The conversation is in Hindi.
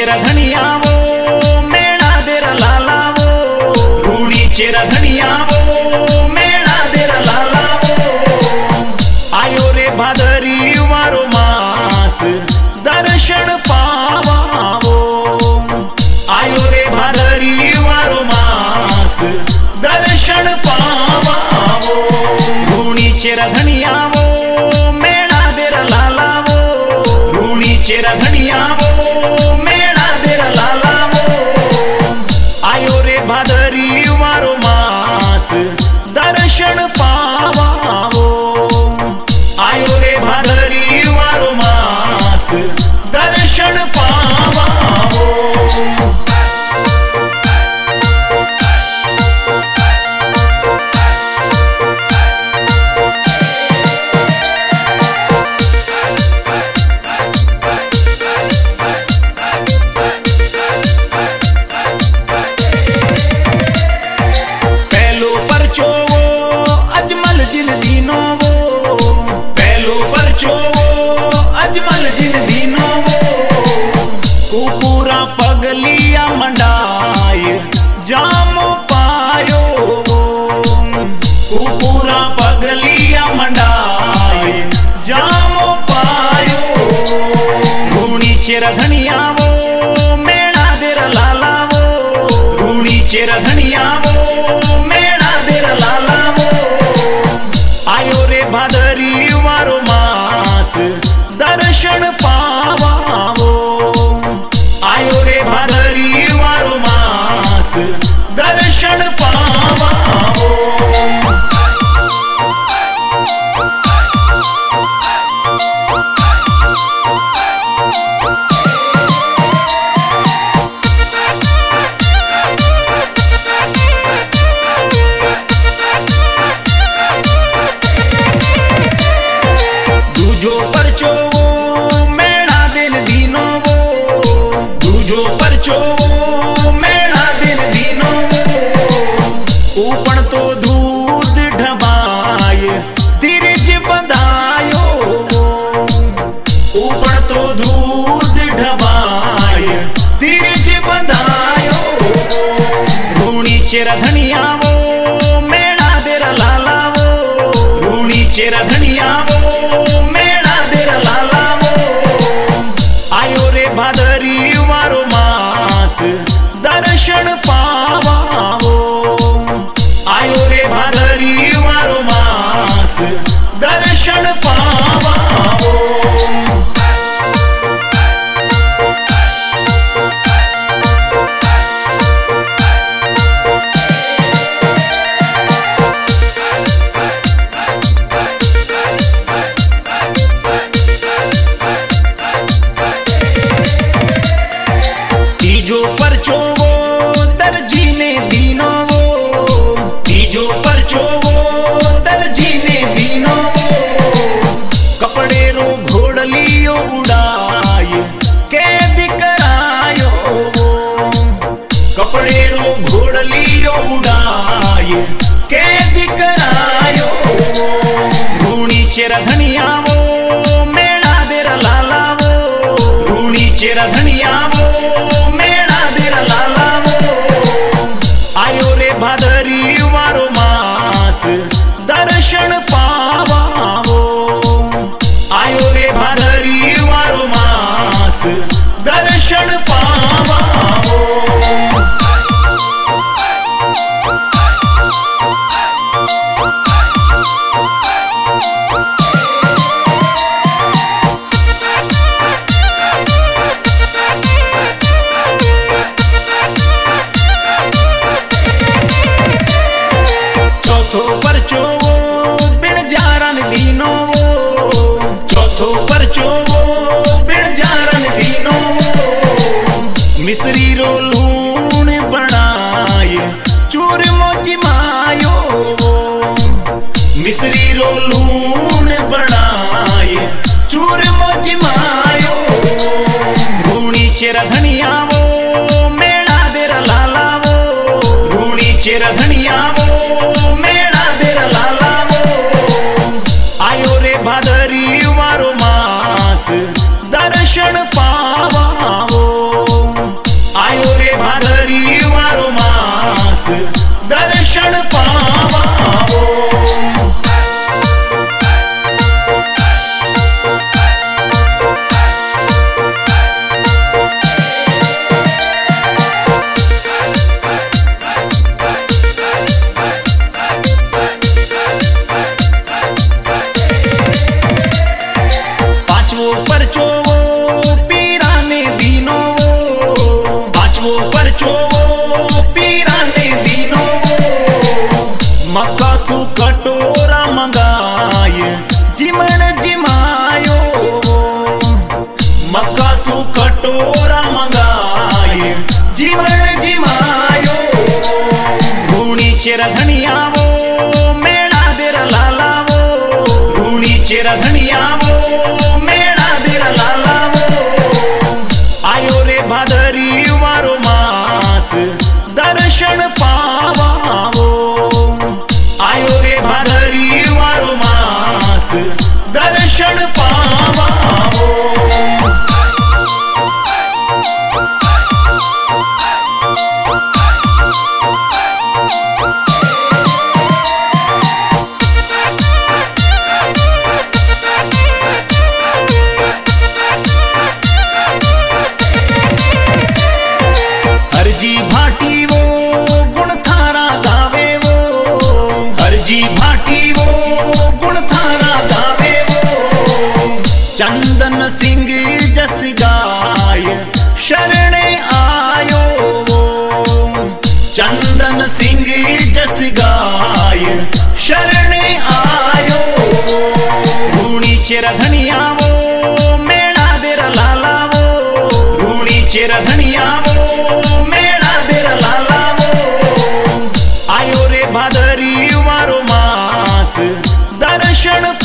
चेरा धनिया वो मेणा देरा लाला वो, रूड़ी चेरा धनिया वो मेणा देरा लाला वो। आयो रे भादरी वारो मास दर्शन पावा वो, आयो रे भादरी वारो मास दर्शन पावा वो। रूड़ी चेरा धनिया वो मेणा देरा लाला वो, रूड़ी चेरा धनिया वो मेणा देरा लाला वो। आयो रे भादरी वारो मास दर्शन पावा वो, आयो रे भादरी वारो मास दर्शन पावा वो। अजमल जिन दिनों वो कुकुरा पगलिया मंडाय जामो पायो वो, कुकुरा पगलिया मंडाय जामो पायो। रूड़ी चेरा धनिया वो मेणा देरा लाला वो, रूड़ी चेरा धनिया वो मेणा देरा लाला वो। आयो रे भादरी वारो मास दर्शन पावा वो, आयो रे भादरी वारो मास दर्शन पावा वो। दूजो परचो वो मेणा दिन दीनो वो, दूजो परचो वो मेणा दिन दीनो वो। ऊपण तो दूध ढबाय तिरज बंधायो वो, ऊपण तो दूध ढबाय तिरज बंधायो। रूड़ी चेरा धनिया वो मेणा देरा लाला वो, रूड़ी चेरा धनिया वो मेणा देरा लाला वो। आयो रे भादरी वारो मास दर्शन पावा वो, आयो रे भादरी वारो मास दर्शन पावा वो। तीजो परचो वो दर्जी ने दीनो वो, तीजो परचो वो दर्जी ने दीनो वो। कपड़े रो घोड़लियो उड़ाय कैद करायो वो, कपड़े रो घोड़लियो उड़ाय कैद करायो वो। रूड़ी चेरा धनिया वो मेणा देरा लाला वो, रूड़ी चेरा धनिया वो मेणा देरा लाला वो। आयो रे भादरी वारो मास दर्शन पावा वो, आयो रे भादरी वारो मास दर्शन पावा वो। चौथो परचो वो बिन जारन दीनो वो, चौथो परचो वो बिन जारन दीनो वो। मिस्री रो लूण बनाय चूरमो जिमायो वो, मिस्री रो लूण बनाय चूरमो जिमायो। रूड़ी चेरा धनिया वो मेणा देरा लाला वो, रूड़ी चेरा धनिया वो मेणा देरा लाला वो। आयो रे भादरी वारो मास दर्शन पावा वो। जिमण जिमायो मकासु कटोरा मंगाए जिमण जिमायो रूणी चेरा धनियावो मेणा देर लालावो रूणी चेरा धनियावो मेणा देर लालावो आयो रे भादरी वारो मास दर्शन पावावो आयो रे भादरी वारो मास दर्शन पावावो हरजी भाटी वो गुण थारा गावे वो हरजी भाटी वो गुण थारा गावे वो चंदन सिंह जस गाय शरणे आयो वो चंदन सिंह जस गाय शरणे आयो रूणी चेरा धनियावो मेणा देर लालावो रूणी चेरा धनियावो मेणा देर लालावो आयो रे भादरी वारो मास दर्शन